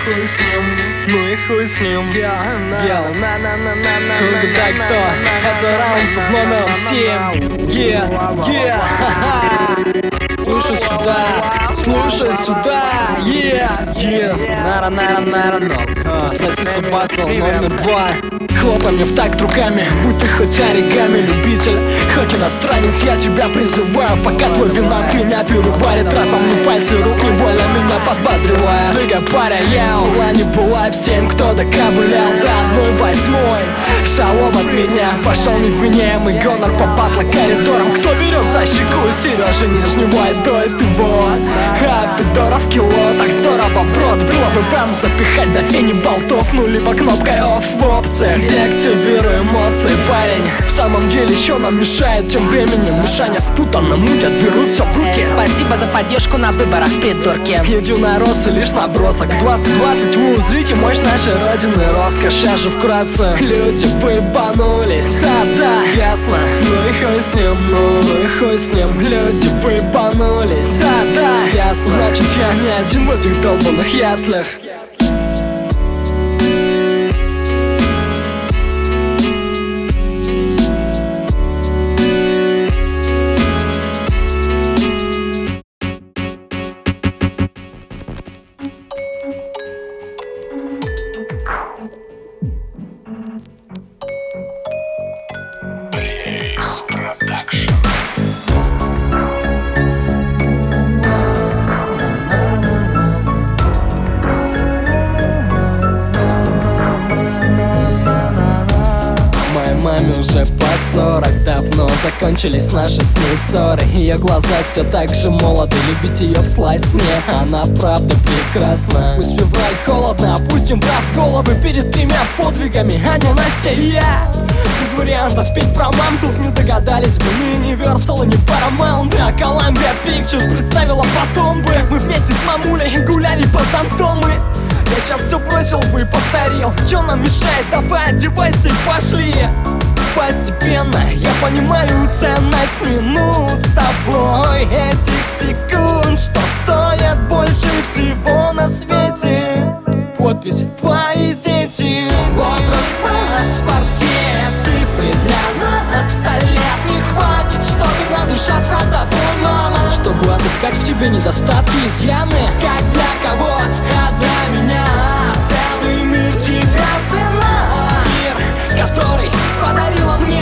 хуй с ним, ну и хуй с ним. Угадай кто, это раунд под номером 7. Слушай сюда, слушай сюда, Сосиса баттл номер 2. Хлопай мне в такт руками, будь ты хоть оригами любитель, хоть иностранец, я тебя призываю. Пока твой винок меня переварит, раз он мне пальцы рук невольно меня подбадривая. Двигай паря, я была не была всем, кто докабулял до 1/8. Шалом от меня, пошел невменяемый гонор по батла коридорам. Кто берет за щеку, Сережа Нижнего и дует его. А пидоров кило, так здорово в рот было бы вам запихать до фени болтов, ну либо кнопкой off в опциях. Деактивируй эмоции, парень. В самом деле, что нам мешает тем временем? Мишаня спутанно мутят, берут все в руки. Спасибо за поддержку на выборах, придурки. Единороссы лишь набросок. 2020 вы узрите мощь нашей родины, роскошь. Я же вкратце, люди выебанулись. Да, ясно, ну и хуй с ним, ну и хуй с ним. Люди выебанулись. Да, ясно, значит я не один в этих долбанных яслях. Маме уже под 40, давно закончились наши с ней ссоры. Ее глаза все так же молоды, любить ее вслась мне, она правда прекрасна. Пусть февраль холодно, опустим в раз головы перед тремя подвигами, Аня, Настя и я. Без вариантов петь про мам, тут не догадались бы ни Universal, ни Paramount, а Columbia Pictures представила потом бы. Мы вместе с мамулей гуляли по фантомы. Я сейчас все бросил бы и повторил, что нам мешает, давай одевайся и пошли. Постепенно я понимаю ценность минут с тобой, этих секунд, что стоят больше всего на свете. Подпись «Твои дети». Возраст в паспорте, цифры для нас, 100 лет не хватит, чтобы надышаться тобой, мама. Чтобы отыскать в тебе недостатки, изъяны, как для кого, а для меня целый мир тебя цена. Мир, который подарила мне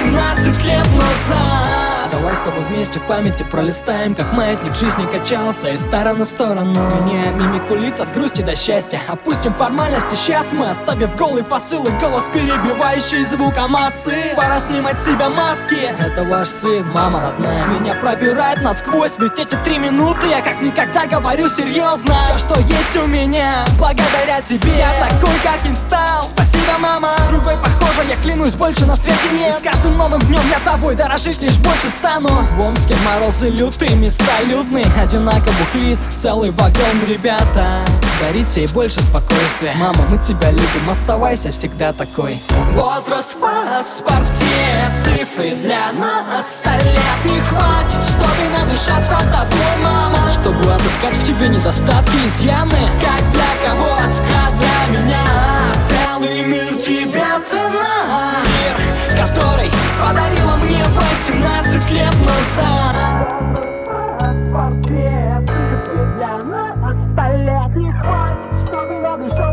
18 лет назад. Давай с тобой вместе в памяти пролистаем, как маятник жизни качался из стороны в сторону, меняя мимику лиц от грусти до счастья. Опустим формальности, сейчас мы, оставив голый посыл и голос, перебивающий звука массы. Пора снимать с себя маски. Это ваш сын, мама родная, меня пробирает насквозь, ведь эти 3 минуты я как никогда говорю серьезно. Все, что есть у меня, благодаря тебе, я такой, каким стал. Спасибо, мама. Другой похоже, я клянусь, больше на свете нет. И с каждым новым днем я тобой дорожить лишь больше стану. В Омске морозы лютые, места людные, одинаковых лиц целый вагон, ребята. Дарите ей больше спокойствия, мама, мы тебя любим, оставайся всегда такой. Возраст в паспорте, цифры для нас, 100 лет не хватит, чтобы надышаться тобой, мама. Чтобы отыскать в тебе недостатки, изъяны, как для кого, а для меня целый мир тебя цена. Мир, который подарила мне 18 лет назад. Цифры для нас, 100 лет не хватит, чтобы надышаться.